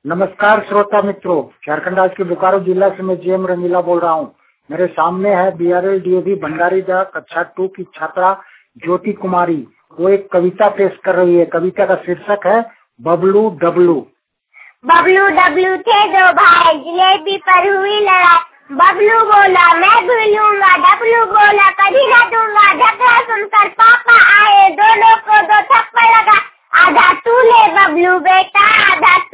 नमस्कार श्रोता मित्रों, झारखंड राज्य के बोकारो जिला से मैं जेएम रंगीला बोल रहा हूँ। मेरे सामने है बीआरएल डीएवी भंडारी दा कक्षा 2 की छात्रा ज्योति कुमारी। वो एक कविता पेश कर रही है। कविता का शीर्षक है बबलू डब्लू। बबलू डब्लू थे दो भाई, जलेबी पर हुई लड़ाई। बबलू बोला मैं भूलूंगा, डब्लू बोला कभी न दूंगा। झगड़ा सुनकर पापा आए, दोनों को दो थप्पड़ लगा। आधा तू ले बबलू बेटा, आधा